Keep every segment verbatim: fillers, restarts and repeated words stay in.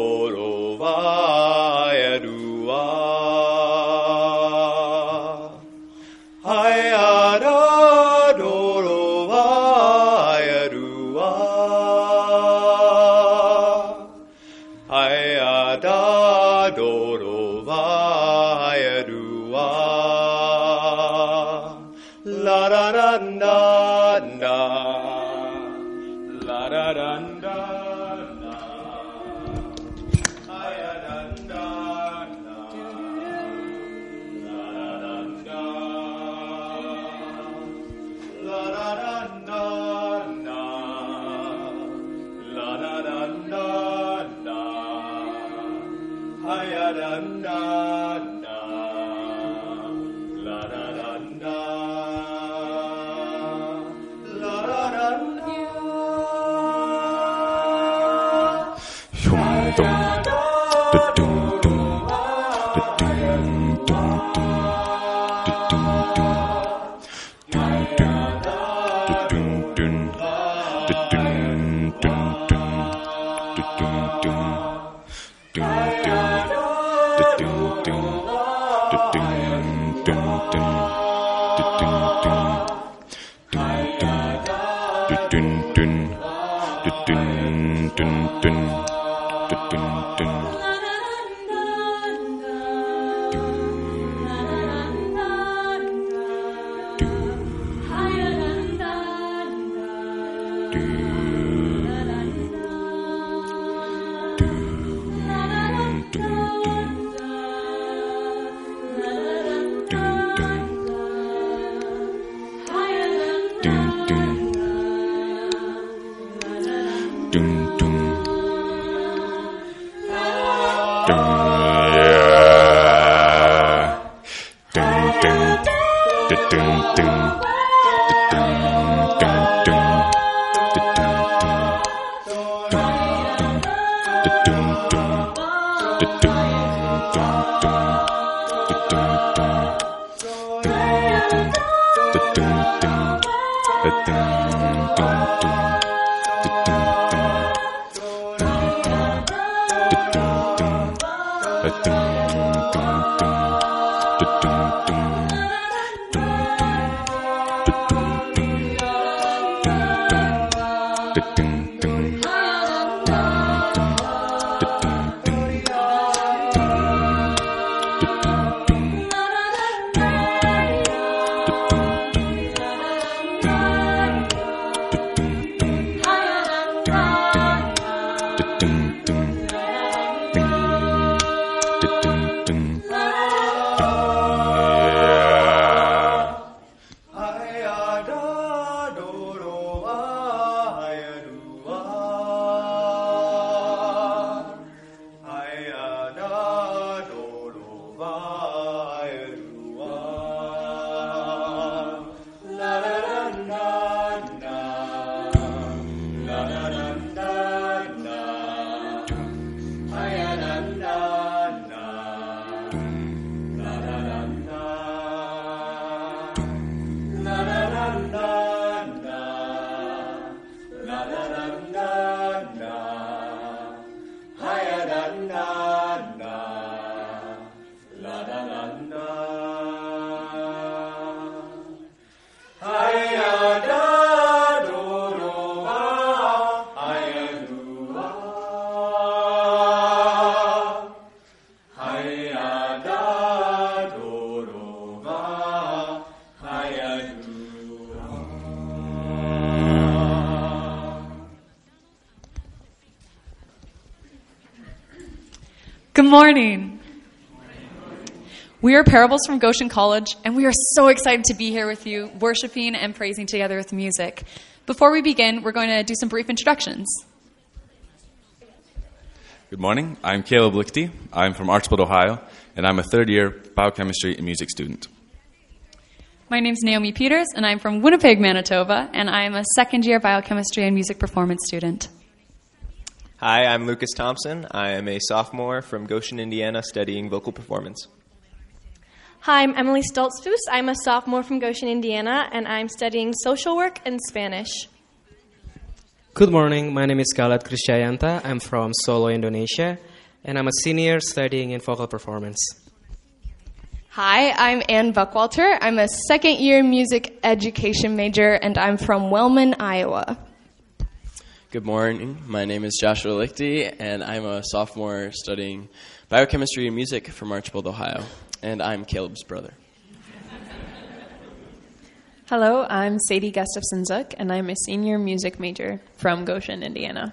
Good morning. We are Parables from Goshen College, and we are so excited to be here with you, worshiping and praising together with music. Before we begin, we're going to do some brief introductions. Good morning. I'm Caleb Lichty. I'm from Archbold, Ohio, and I'm a third-year biochemistry and music student. My name's Naomi Peters, and I'm from Winnipeg, Manitoba, and I'm a second-year biochemistry and music performance student. Hi, I'm Lucas Thompson. I am a sophomore from Goshen, Indiana, studying vocal performance. Hi, I'm Emily Stoltzfus. I'm a sophomore from Goshen, Indiana, and I'm studying social work and Spanish. Good morning. My name is Galat Krishyayanta. I'm from Solo, Indonesia, and I'm a senior studying in vocal performance. Hi, I'm Ann Buckwalter. I'm a second-year music education major, and I'm from Wellman, Iowa. Good morning. My name is Joshua Lichty, and I'm a sophomore studying biochemistry and music from Archbold, Ohio. And I'm Caleb's brother. Hello, I'm Sadie Gustafson-Zook, and I'm a senior music major from Goshen, Indiana.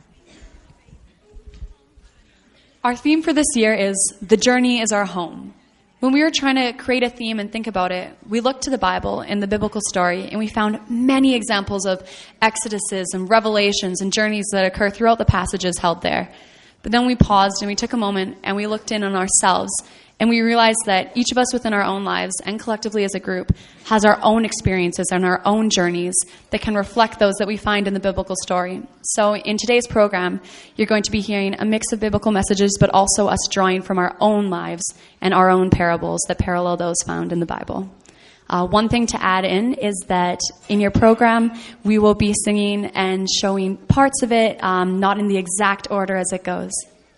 Our theme for this year is The Journey is Our Home. When we were trying to create a theme and think about it, we looked to the Bible and the biblical story, and we found many examples of exoduses and revelations and journeys that occur throughout the passages held there. But then we paused and we took a moment and we looked in on ourselves, and we realized that each of us within our own lives and collectively as a group has our own experiences and our own journeys that can reflect those that we find in the biblical story. So in today's program, you're going to be hearing a mix of biblical messages, but also us drawing from our own lives and our own parables that parallel those found in the Bible. Uh, one thing to add in is that in your program, we will be singing and showing parts of it, um, not in the exact order as it goes.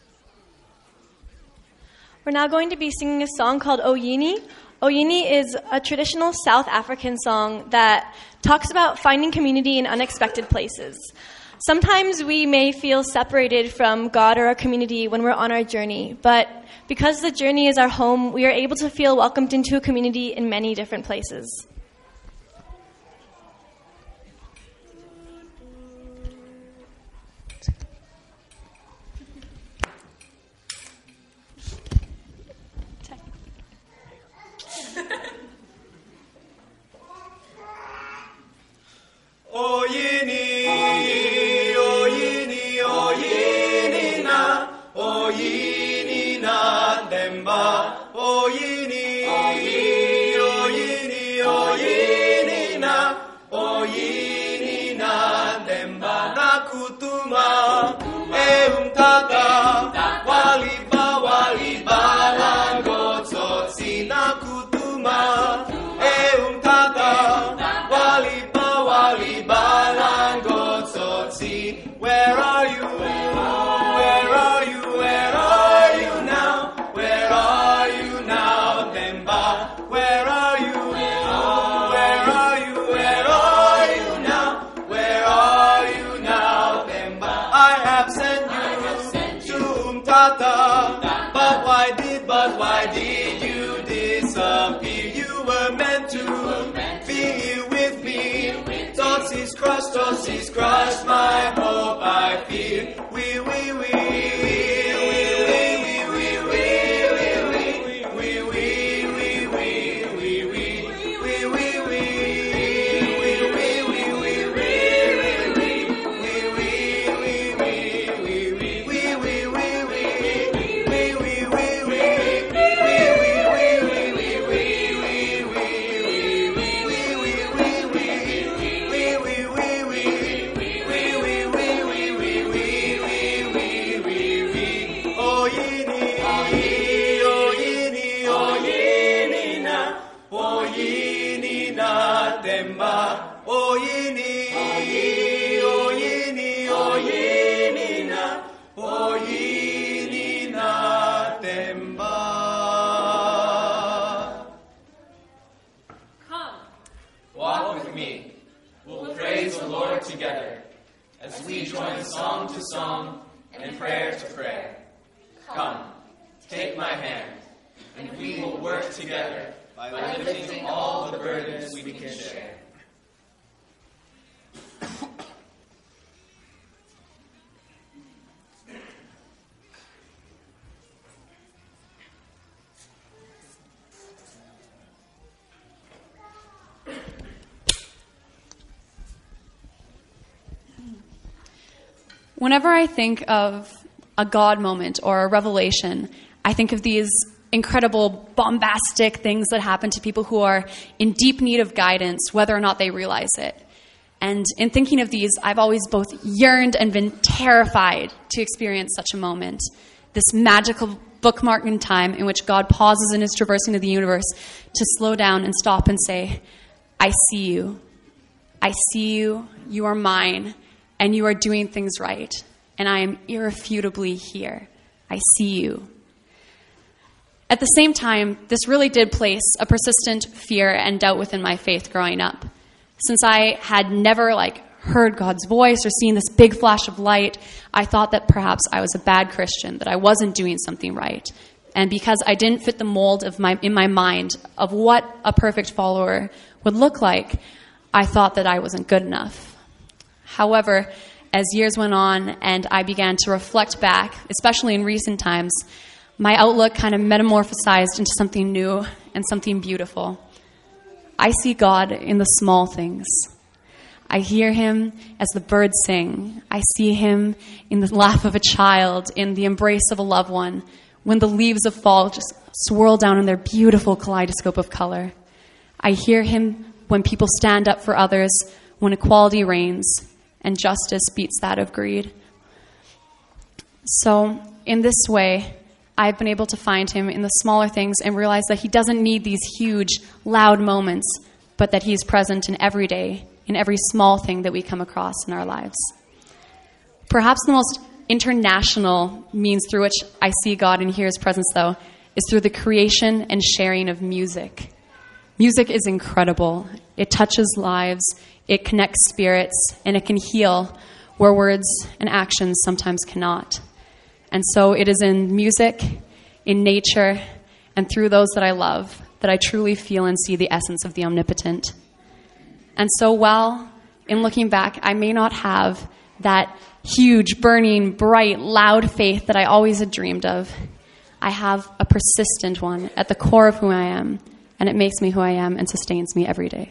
We're now going to be singing a song called Oyini. Oyini is a traditional South African song that talks about finding community in unexpected places. Sometimes we may feel separated from God or our community when we're on our journey, but because the journey is our home, we are able to feel welcomed into a community in many different places. Oyini, oyini, oyini na, oyini na demba. Oyini, oyini, oyini na, oyini na demba. Nakutuma, eumtata, waliba, waliba, langotsotsi. Nakutuma, eumtata, waliba. Where are you? Where are you? Where are you now? Where are you now, Demba? Where are you? Where are you? Where are you now? Where are you now, Demba? I have sent you to Umtata, but why did, but why did you disappear? You were meant to be here with me. Thoughts is crushed, thoughts is crushed, my hope I fear. We, we, we, song and prayer to pray. Come, take my hand, and we will work together by lifting all the burdens we can share. Whenever I think of a God moment or a revelation, I think of these incredible, bombastic things that happen to people who are in deep need of guidance, whether or not they realize it. And in thinking of these, I've always both yearned and been terrified to experience such a moment. This magical bookmark in time in which God pauses in his traversing of the universe to slow down and stop and say, I see you. I see you. You are mine. And you are doing things right. And I am irrefutably here. I see you. At the same time, this really did place a persistent fear and doubt within my faith growing up. Since I had never like heard God's voice or seen this big flash of light, I thought that perhaps I was a bad Christian, that I wasn't doing something right. And because I didn't fit the mold of my in my mind of what a perfect follower would look like, I thought that I wasn't good enough. However, as years went on and I began to reflect back, especially in recent times, my outlook kind of metamorphosized into something new and something beautiful. I see God in the small things. I hear him as the birds sing. I see him in the laugh of a child, in the embrace of a loved one, when the leaves of fall just swirl down in their beautiful kaleidoscope of color. I hear him when people stand up for others, when equality reigns and justice beats that of greed. So, in this way, I've been able to find him in the smaller things and realize that he doesn't need these huge, loud moments, but that he's present in every day, in every small thing that we come across in our lives. Perhaps the most international means through which I see God and hear his presence, though, is through the creation and sharing of music. Music is incredible. It touches lives, it connects spirits, and it can heal where words and actions sometimes cannot. And so it is in music, in nature, and through those that I love that I truly feel and see the essence of the omnipotent. And so while, in looking back, I may not have that huge, burning, bright, loud faith that I always had dreamed of, I have a persistent one at the core of who I am, and it makes me who I am and sustains me every day.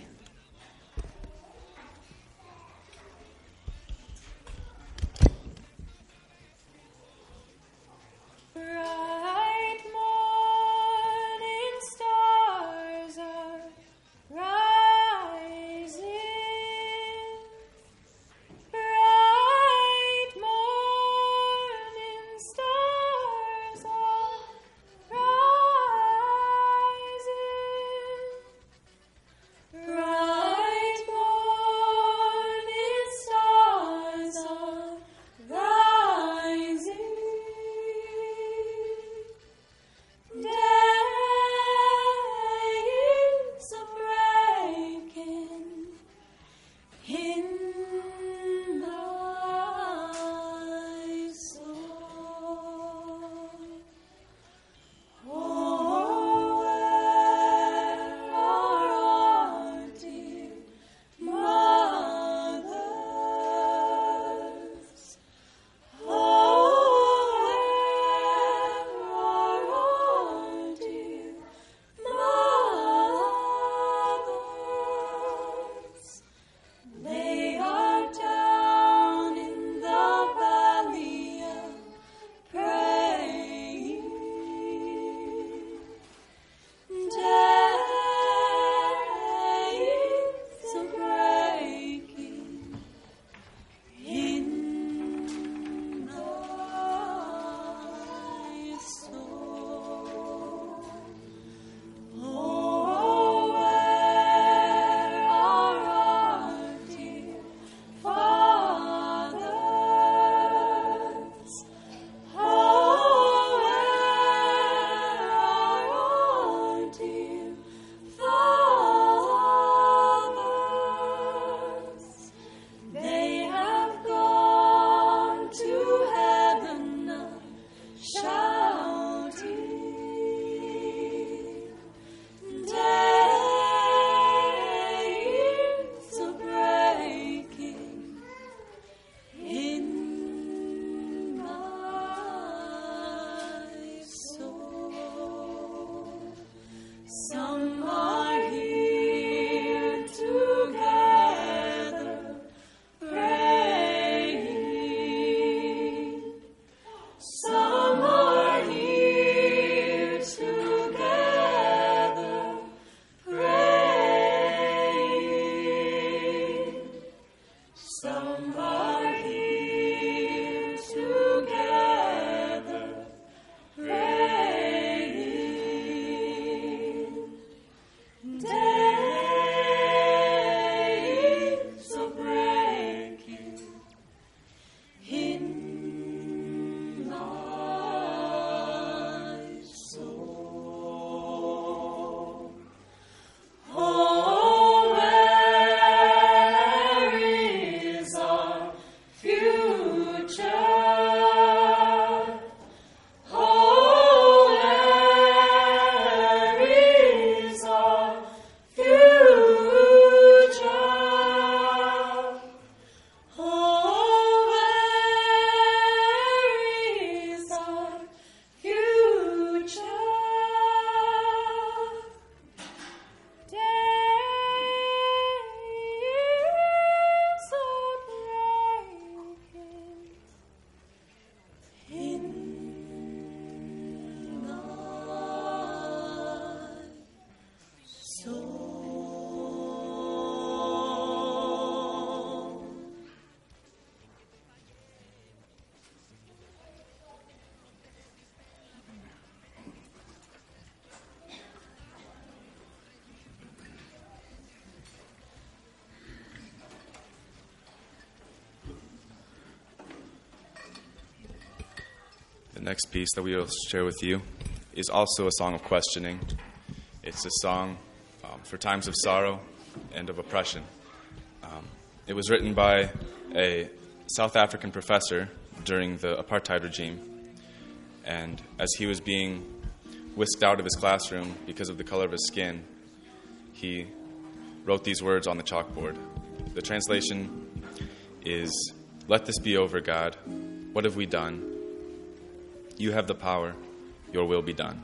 next piece that we will share with you is also a song of questioning. It's a song um, for times of sorrow and of oppression. Um, it was written by a South African professor during the apartheid regime, and as he was being whisked out of his classroom because of the color of his skin, he wrote these words on the chalkboard. The translation is, "Let this be over, God. What have we done? You have the power. Your will be done."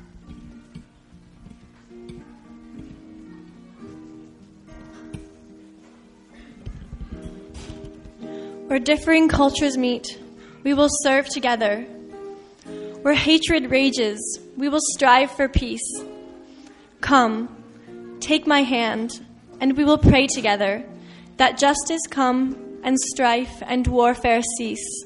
Where differing cultures meet, we will serve together. Where hatred rages, we will strive for peace. Come, take my hand, and we will pray together that justice come and strife and warfare cease.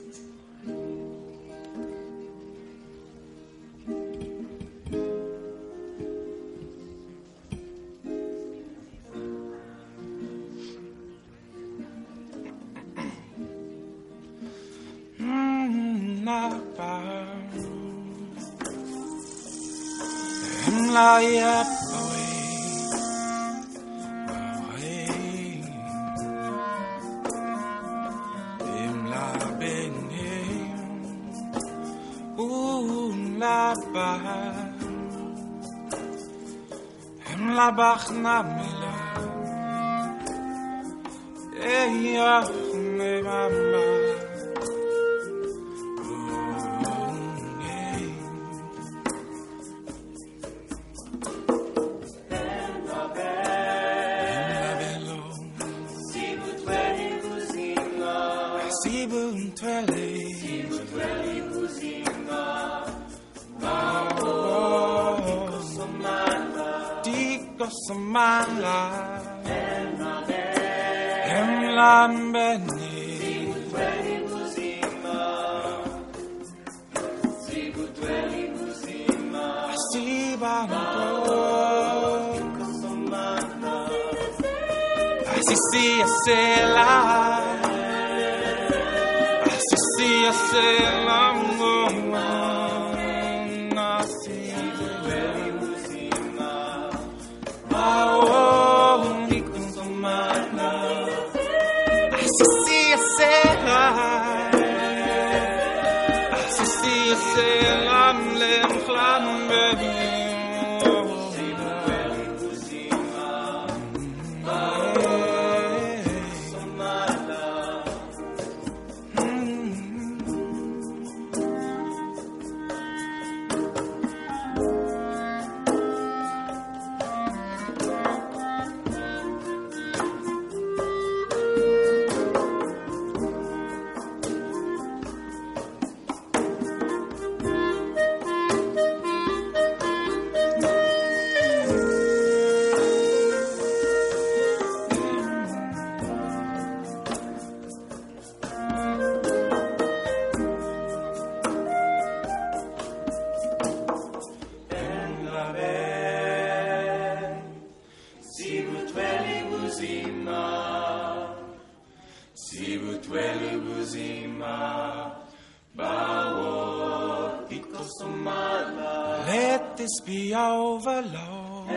Let this be over, Lord.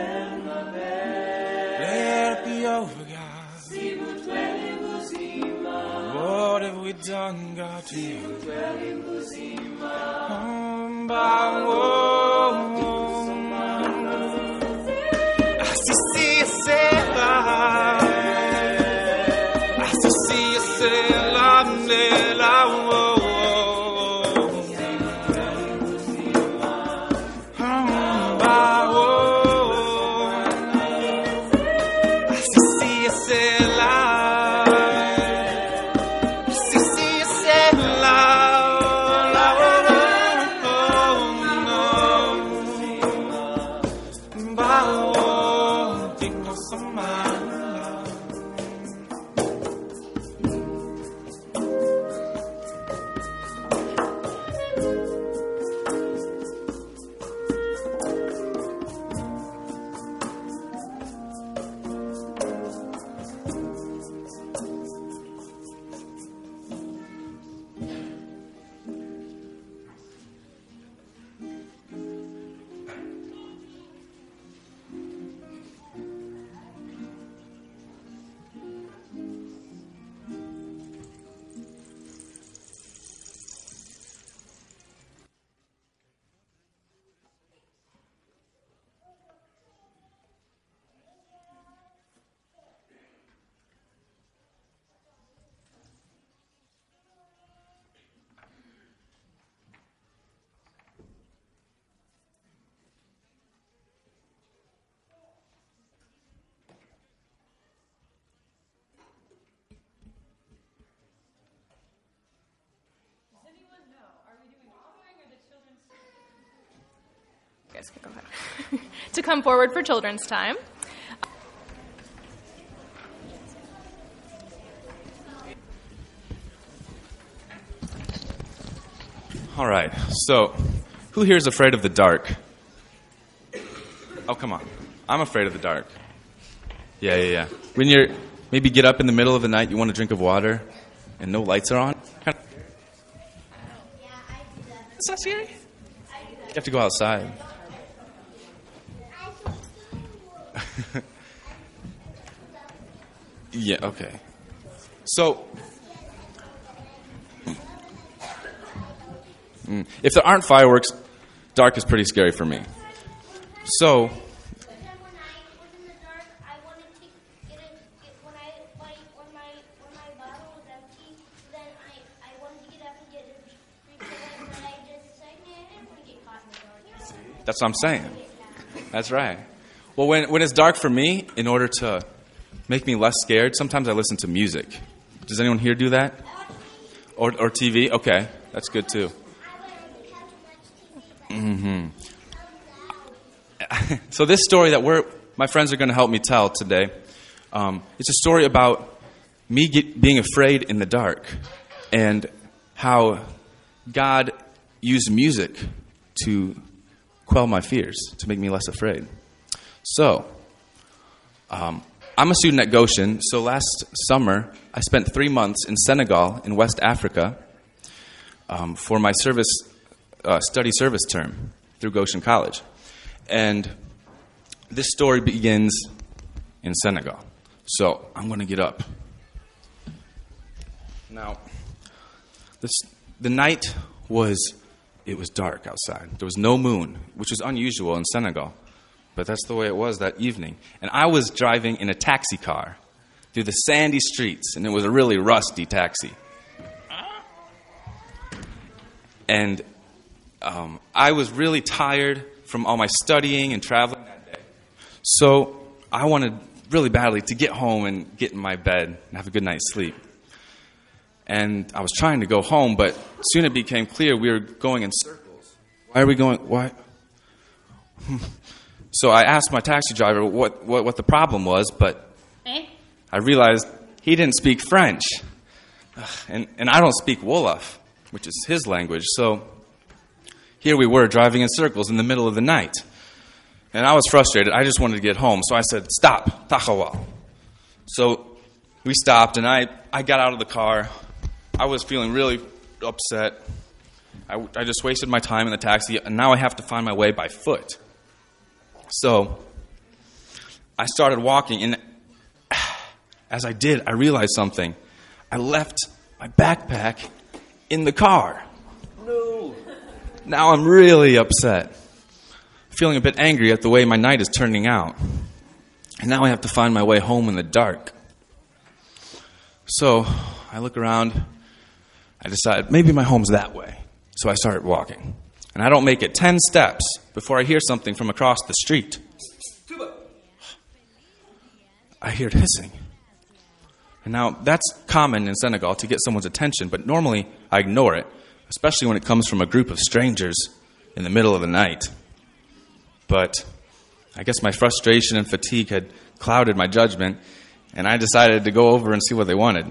Let it be over, God. What have we done, God, to you? Um, by I see you say, I see you say, la, la, oh, no. guys can go ahead, to come forward for children's time. All right, so who here is afraid of the dark? Oh, come on. I'm afraid of the dark. Yeah, yeah, yeah. When you're, maybe get up in the middle of the night, you want a drink of water, and no lights are on. It's not scary. You have to go outside. Yeah, okay. So, mm, if there aren't fireworks, dark is pretty scary for me. So, that's what I'm saying. That's right. Well, when when it's dark for me, in order to make me less scared, sometimes I listen to music. Does anyone here do that? Or or T V? Okay, that's good too. Mm-hmm. So this story that we're my friends are going to help me tell today, um, it's a story about me get, being afraid in the dark, and how God used music to quell my fears, to make me less afraid. So, um, I'm a student at Goshen, so last summer I spent three months in Senegal in West Africa um, for my service uh, study service term through Goshen College. And this story begins in Senegal. So, I'm going to get up. Now, this, the night was... It was dark outside. There was no moon, which was unusual in Senegal. But that's the way it was that evening. And I was driving in a taxi car through the sandy streets, and it was a really rusty taxi. And um, I was really tired from all my studying and traveling that day. So I wanted really badly to get home and get in my bed and have a good night's sleep. And I was trying to go home, but soon it became clear we were going in circles. Why are we going? Why? So I asked my taxi driver what, what, what the problem was, but eh? I realized he didn't speak French. And, and I don't speak Wolof, which is his language. So here we were driving in circles in the middle of the night. And I was frustrated. I just wanted to get home. So I said, stop, taxawal. So we stopped, and I, I got out of the car. I was feeling really upset. I, I just wasted my time in the taxi, and now I have to find my way by foot. So I started walking, and as I did, I realized something. I left my backpack in the car. No. Now I'm really upset. Feeling a bit angry at the way my night is turning out. And now I have to find my way home in the dark. So I look around. I decide maybe my home's that way. So I start walking. And I don't make it ten steps before I hear something from across the street. I hear it hissing. And now that's common in Senegal to get someone's attention, but normally I ignore it, especially when it comes from a group of strangers in the middle of the night. But I guess my frustration and fatigue had clouded my judgment, and I decided to go over and see what they wanted.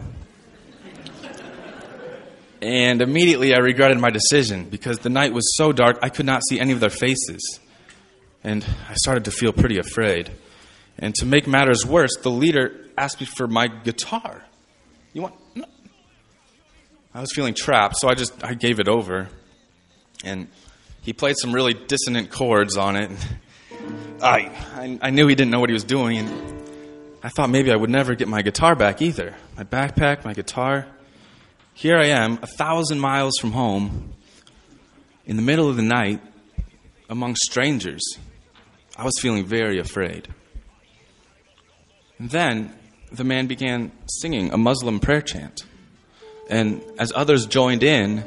And immediately I regretted my decision because the night was so dark I could not see any of their faces. And I started to feel pretty afraid. And to make matters worse, the leader asked me for my guitar. You want? No. I was feeling trapped, so I just I gave it over. And he played some really dissonant chords on it. I, I I knew he didn't know what he was doing, and I thought maybe I would never get my guitar back either. My backpack, my guitar. Here I am, a thousand miles from home, in the middle of the night, among strangers. I was feeling very afraid. And then the man began singing a Muslim prayer chant. And as others joined in,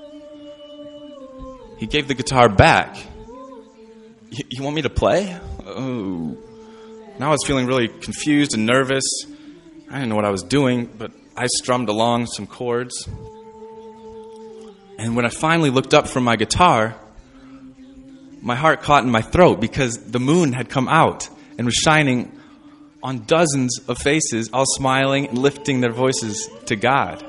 he gave the guitar back. You, you want me to play? Oh. Now I was feeling really confused and nervous. I didn't know what I was doing, but I strummed along some chords. And when I finally looked up from my guitar, my heart caught in my throat because the moon had come out and was shining on dozens of faces, all smiling and lifting their voices to God.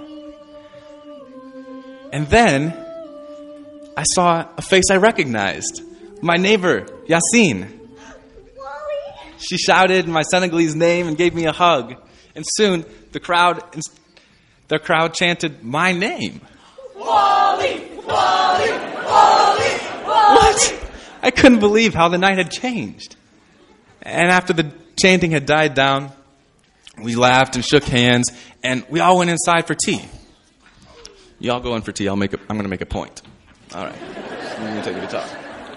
And then I saw a face I recognized. My neighbor, Yassine. She shouted my Senegalese name and gave me a hug. And soon the crowd the crowd chanted my name. Wally, Wally, Wally, Wally. What? I couldn't believe how the night had changed. And after the chanting had died down, we laughed and shook hands, and we all went inside for tea. You all go in for tea. I'll make a, I'm going to make a point. All right. I'm going to take you to talk.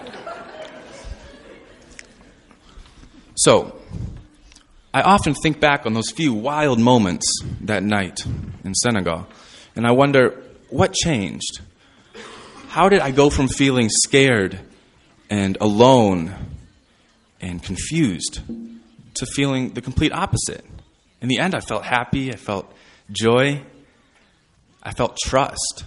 So, I often think back on those few wild moments that night in Senegal, and I wonder, what changed? How did I go from feeling scared and alone and confused to feeling the complete opposite? In the end, I felt happy, I felt joy, I felt trust.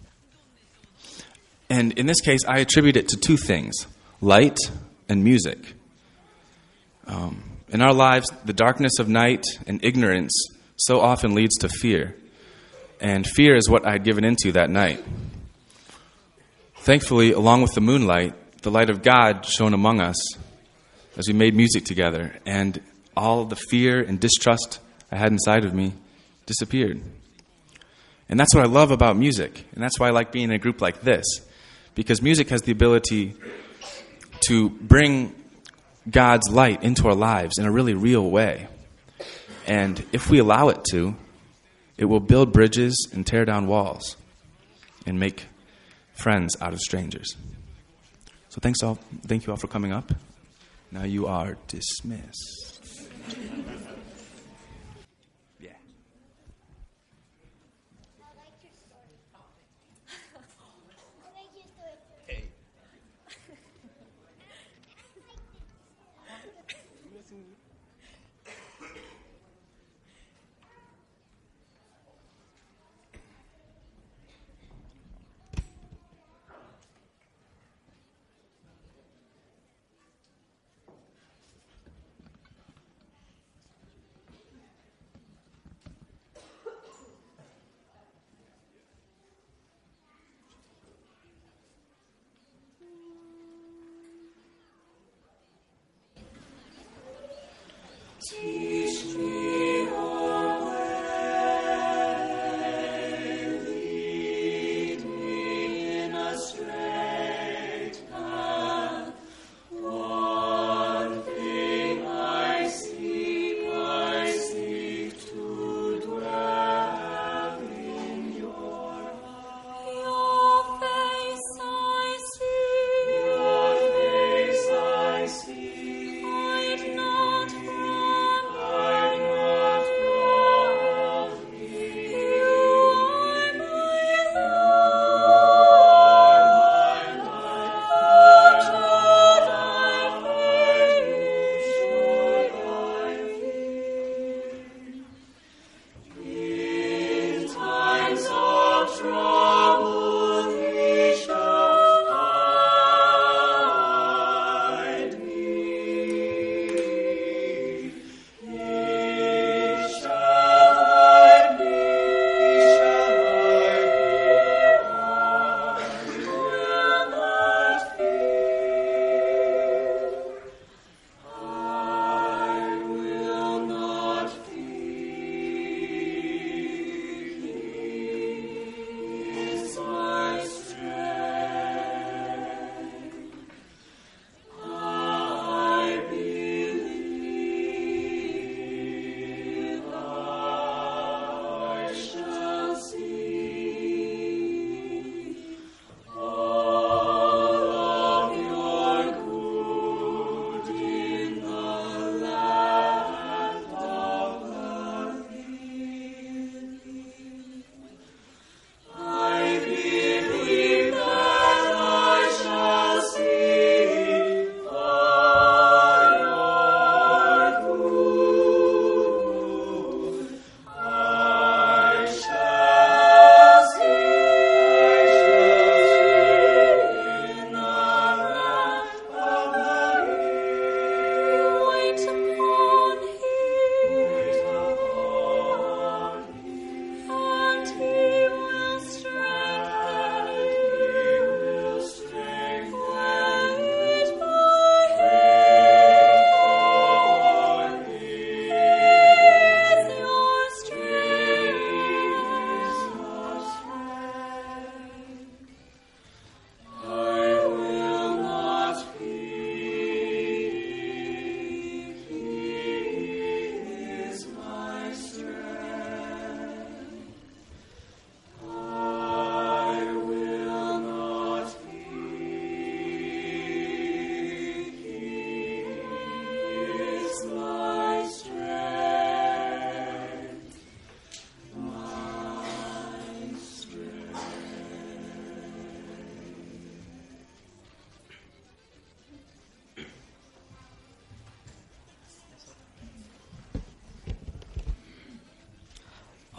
And in this case, I attribute it to two things, light and music. Um, in our lives, the darkness of night and ignorance so often leads to fear. And fear is what I had given into that night. Thankfully, along with the moonlight, the light of God shone among us as we made music together, and all the fear and distrust I had inside of me disappeared. And that's what I love about music, and that's why I like being in a group like this, because music has the ability to bring God's light into our lives in a really real way. And if we allow it to, it will build bridges and tear down walls and make friends out of strangers. So thanks all, thank you all for coming up. Now you are dismissed. Yeah. Hey. Teach me your way, lead me in a straight path. One thing I seek, I seek to dwell in your heart. Your face I see, your face I see. Hide not from, hide not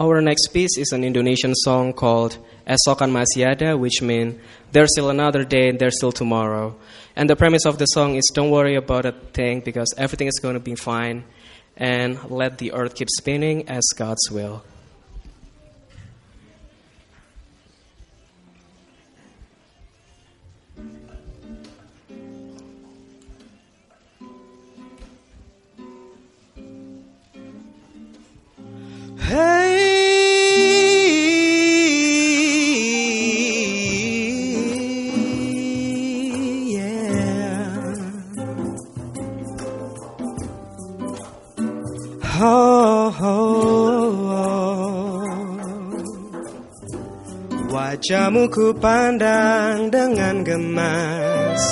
Our next piece is an Indonesian song called Esokan Masih Ada, which means there's still another day, there's still tomorrow. And the premise of the song is don't worry about a thing because everything is going to be fine, and let the earth keep spinning as God's will. Hey, yeah. Oh, oh, oh. Wajahmu ku pandang dengan gemas.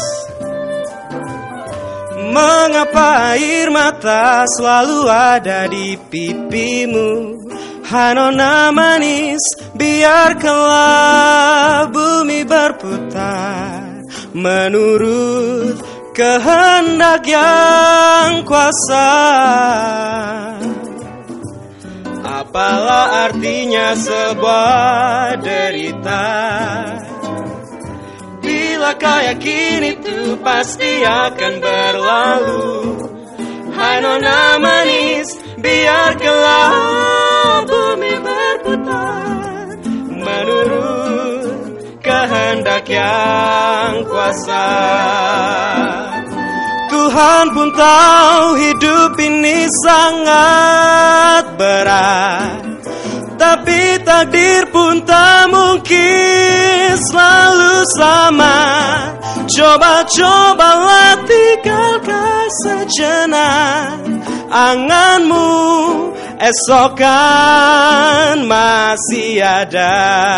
Mengapa air mata selalu ada di pipimu? Hai nona manis, biarkanlah bumi berputar menurut kehendak yang kuasa. Apalah artinya sebuah derita bila kau yakin itu pasti akan berlalu. Hai nona manis, biarkanlah bumi berputar menurut kehendak yang kuasa. Tuhan pun tahu hidup ini sangat berat, tapi takdir pun tak mungkin selalu sama. Coba-cobalah tinggalkan sejenak anganmu, esokan masih ada.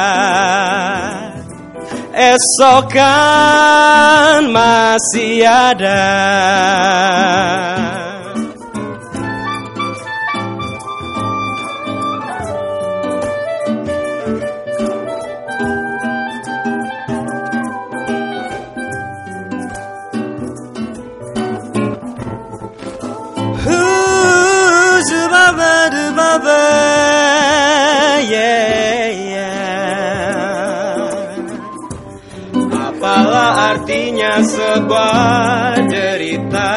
Esokan masih ada. Yeah, yeah. Apalah artinya sebuah derita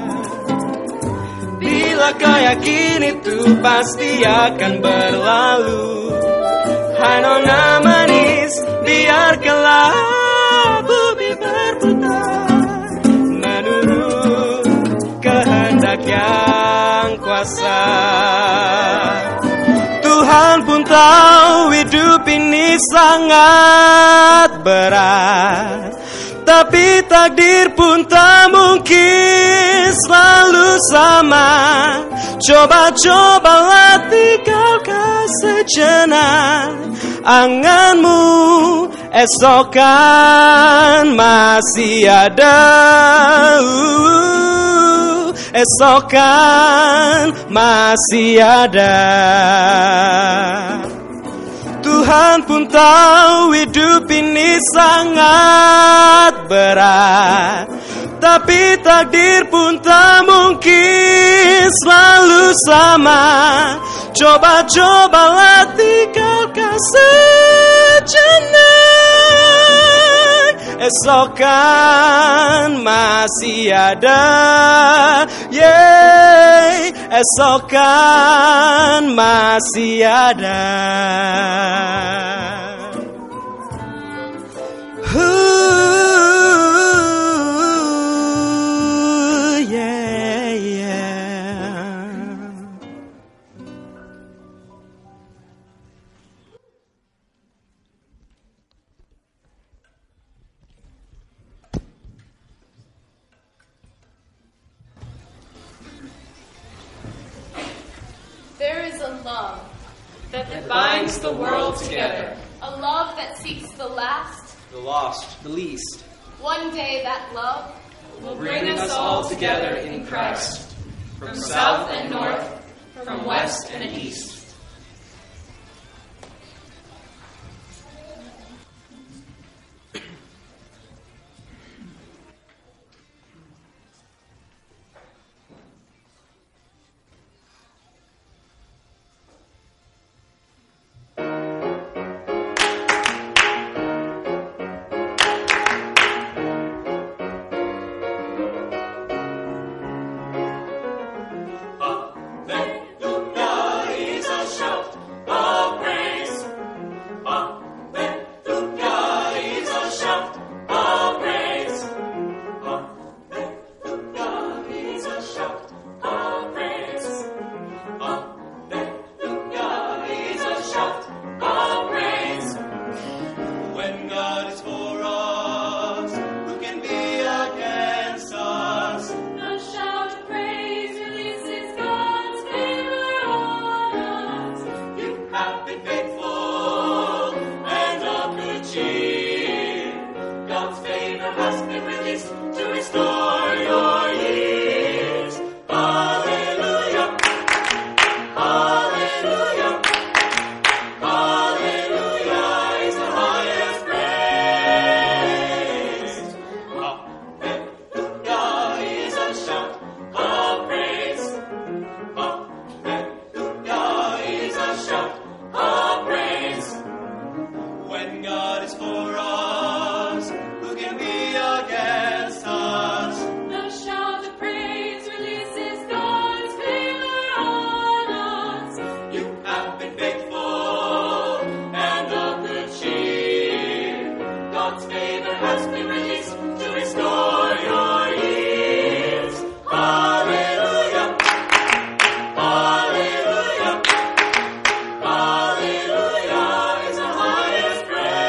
bila kau yakin itu pasti akan berlalu. Hai nona manis, biarkanlah bumi berputar menurut kehendak yang kuasa. Tuhan pun tahu hidup ini sangat berat, tapi takdir pun tak mungkin selalu sama. Coba-cobalah tinggalkan sejenak anganmu, esokan masih ada. Esokan masih ada. Tuhan pun tahu hidup ini sangat berat, tapi takdir pun tak mungkin selalu sama. Coba-cobalah tinggalkan sejenak, esokan masih ada. Yeah, esokan masih ada. Ooh, yeah, yeah. There is a love that, that binds the world together. A love that seeks the last, the lost, the least. One day that love will bring us all together in Christ, from south and north, from west and east. restore your years. Hallelujah. Hallelujah. Hallelujah is the highest praise. Hallelujah is a shout of praise. Hallelujah is a shout of praise. When God is for us, who can be against us? The shout of praise releases God's favor on us. You have been faithful and of good cheer. God's favor has been released to restore your years. Hallelujah. Hallelujah. Hallelujah is the highest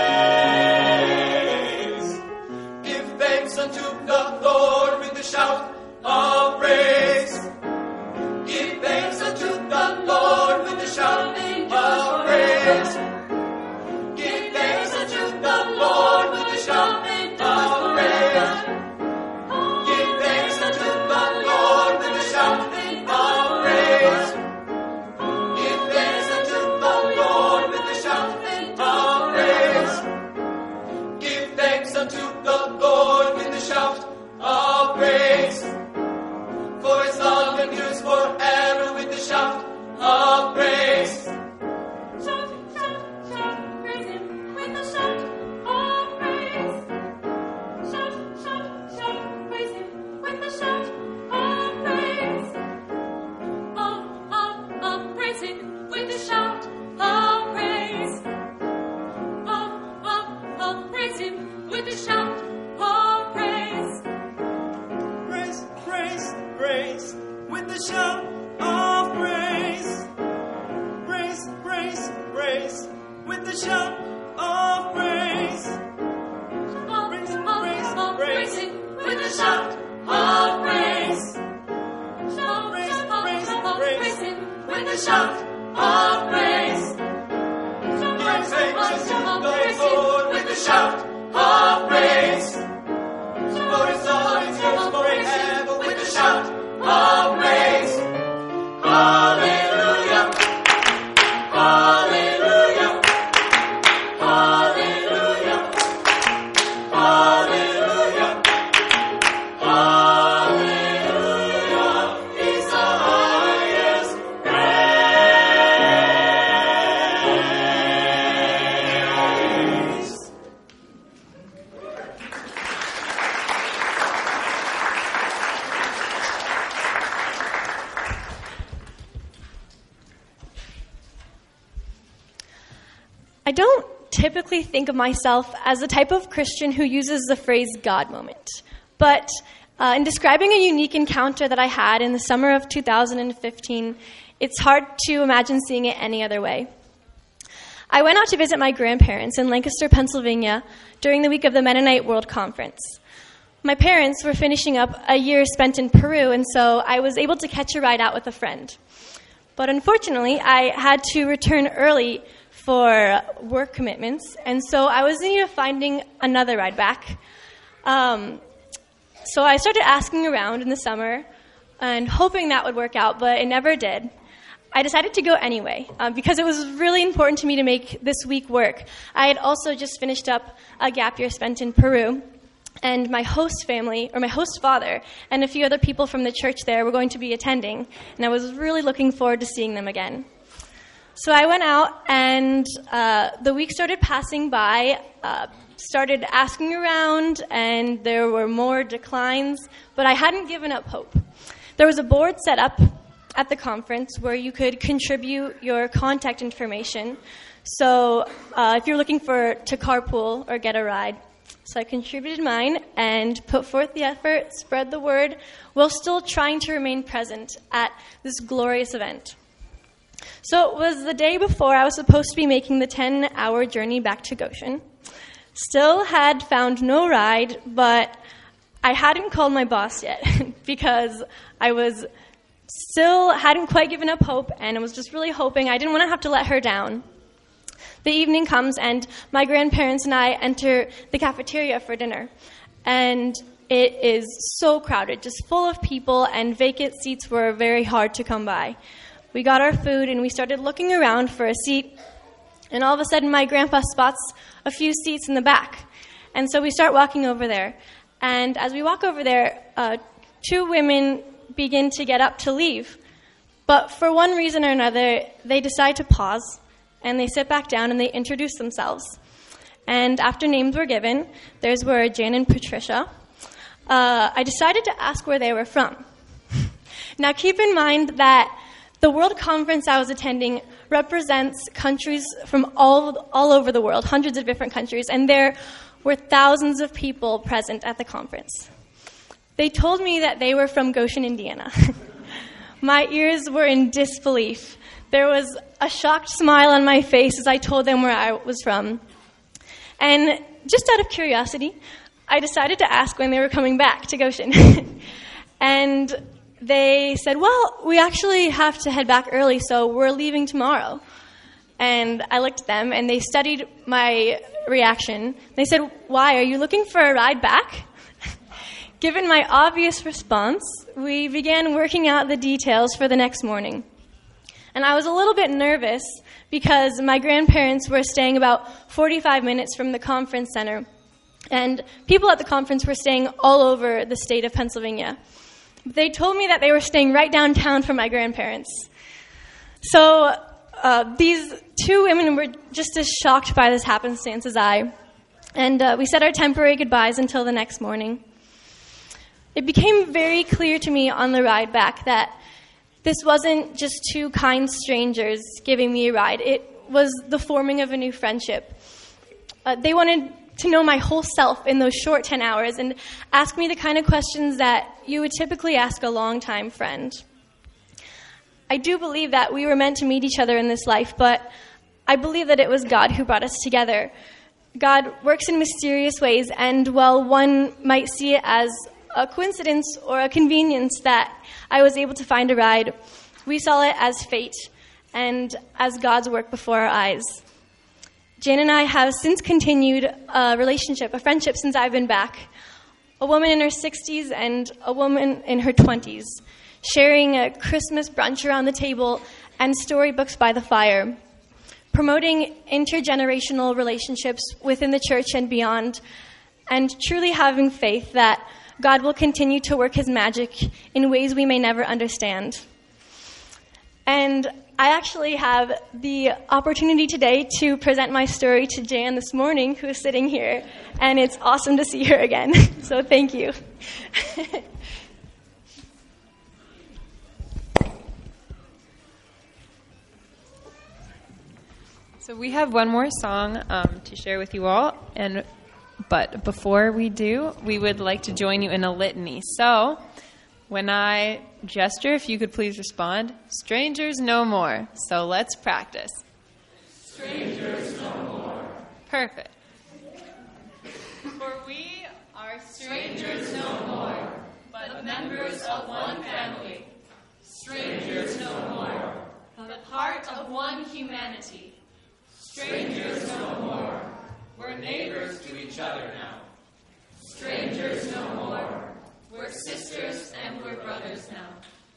praise. Give thanks unto the Lord with the shout of praise. Give thanks unto the Lord with the shout of praise. Give thanks unto the Lord with the shout of praise. Give thanks unto the Lord with the shout of praise. Give thanks unto the Lord with the shout of praise. Give thanks unto the Lord with the shout of praise. For his love endures forever with the shout of praise. Shout, shout, shout, praise Him with the shout of praise. Shout, shout, shout, praise Him with the shout of praise. Of, of, of, praise Him with the shout of praise. Of, of, of, praise Him with the shout of praise. Praise, praise, praise with the shout of praise. Praise, praise, praise with the shout of praise. Of, Praise, of, praise, of, praise praise Him with the shout of praise. Shout, Praise, shout, of, praise, of, praise praise Him with the shout of praise. Shout, Give shout, thanks of, unto of, the praise Him Lord with the shout of praise. For his love endures forever with the shout of praise. Hallelujah. Hallelujah. Hallelujah. Hallelujah. Hallelujah is the highest praise. I don't typically think of myself as the type of Christian who uses the phrase God moment. But uh, in describing a unique encounter that I had in the summer of two thousand fifteen, it's hard to imagine seeing it any other way. I went out to visit my grandparents in Lancaster, Pennsylvania during the week of the Mennonite World Conference. My parents were finishing up a year spent in Peru, and so I was able to catch a ride out with a friend. But unfortunately, I had to return early for work commitments, and so I was in need of finding another ride back. Um, so I started asking around in the summer and hoping that would work out, but it never did. I decided to go anyway um, because it was really important to me to make this week work. I had also just finished up a gap year spent in Peru, and my host family, or my host father, and a few other people from the church there were going to be attending, and I was really looking forward to seeing them again. So I went out, and uh, the week started passing by, uh, started asking around, and there were more declines, but I hadn't given up hope. There was a board set up at the conference where you could contribute your contact information. So uh, if you're looking for to carpool or get a ride. So I contributed mine and put forth the effort, spread the word, while still trying to remain present at this glorious event. So it was the day before I was supposed to be making the ten-hour journey back to Goshen. Still had found no ride, but I hadn't called my boss yet because I was still hadn't quite given up hope, and I was just really hoping I didn't want to have to let her down. The evening comes, and my grandparents and I enter the cafeteria for dinner. And it is so crowded, just full of people, and vacant seats were very hard to come by. We got our food, and we started looking around for a seat, and all of a sudden my grandpa spots a few seats in the back. And so we start walking over there. And as we walk over there, uh, two women begin to get up to leave. But for one reason or another, they decide to pause, and they sit back down, and they introduce themselves. And after names were given, theirs were Jan and Patricia. Uh, I decided to ask where they were from. Now keep in mind that the World Conference I was attending represents countries from all all over the world, hundreds of different countries, and there were thousands of people present at the conference. They told me that they were from Goshen, Indiana. My ears were in disbelief. There was a shocked smile on my face as I told them where I was from. And just out of curiosity, I decided to ask when they were coming back to Goshen. And they said, well, we actually have to head back early, so we're leaving tomorrow. And I looked at them, and they studied my reaction. They said, why, are you looking for a ride back? Given my obvious response, we began working out the details for the next morning. And I was a little bit nervous because my grandparents were staying about forty-five minutes from the conference center. And people at the conference were staying all over the state of Pennsylvania. They told me that they were staying right downtown for my grandparents. So uh, these two women were just as shocked by this happenstance as I. And uh, we said our temporary goodbyes until the next morning. It became very clear to me on the ride back that this wasn't just two kind strangers giving me a ride. It was the forming of a new friendship. Uh, they wanted to know my whole self in those short ten hours and ask me the kind of questions that you would typically ask a longtime friend. I do believe that we were meant to meet each other in this life, but I believe that it was God who brought us together. God works in mysterious ways, and while one might see it as a coincidence or a convenience that I was able to find a ride, we saw it as fate and as God's work before our eyes. Jan and I have since continued a relationship, a friendship since I've been back. A woman in her sixties and a woman in her twenties, sharing a Christmas brunch around the table and storybooks by the fire, promoting intergenerational relationships within the church and beyond, and truly having faith that God will continue to work his magic in ways we may never understand. And I actually have the opportunity today to present my story to Jan this morning, who is sitting here, and it's awesome to see her again. So thank you. So we have one more song um, to share with you all, and but before we do, we would like to join you in a litany. So when I gesture, if you could please respond, strangers no more. So let's practice. Strangers no more. Perfect. For we are strangers no more, but members of one family. Strangers no more, but part of one humanity. Strangers no more, we're neighbors to each other now. Strangers no more, we're sisters and we're brothers now.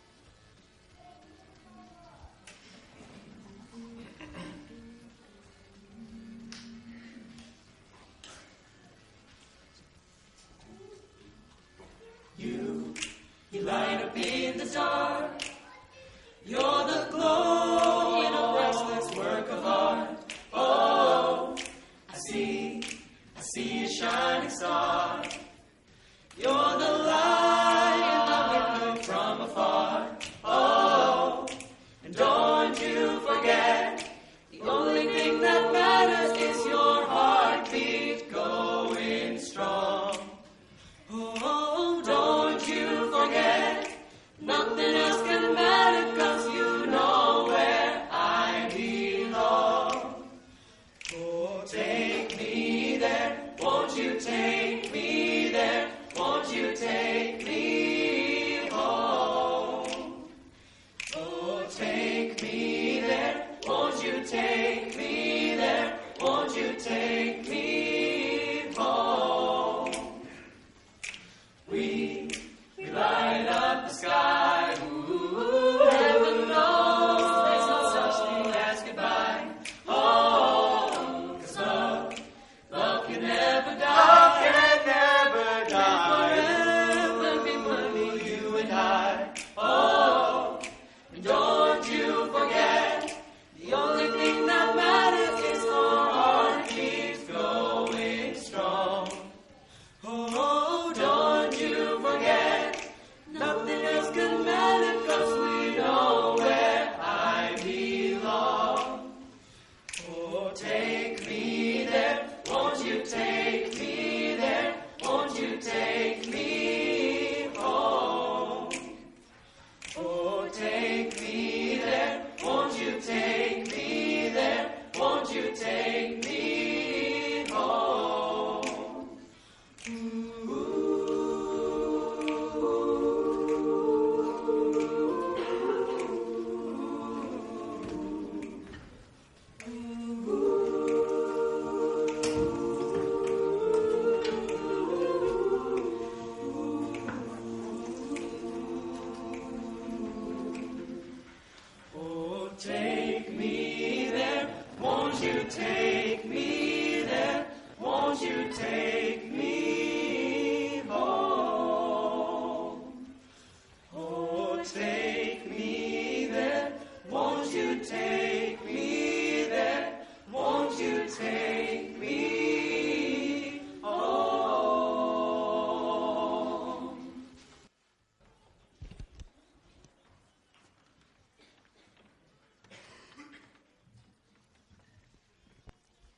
You, you light up in the dark. You're the glow in a restless work of art. Oh, I see, I see a shining star. You're the light in the window from afar. Oh, and don't you forget, the only thing that matters is your heartbeat going strong. Oh, don't you forget, nothing else can take me home? Oh, take me there, won't you take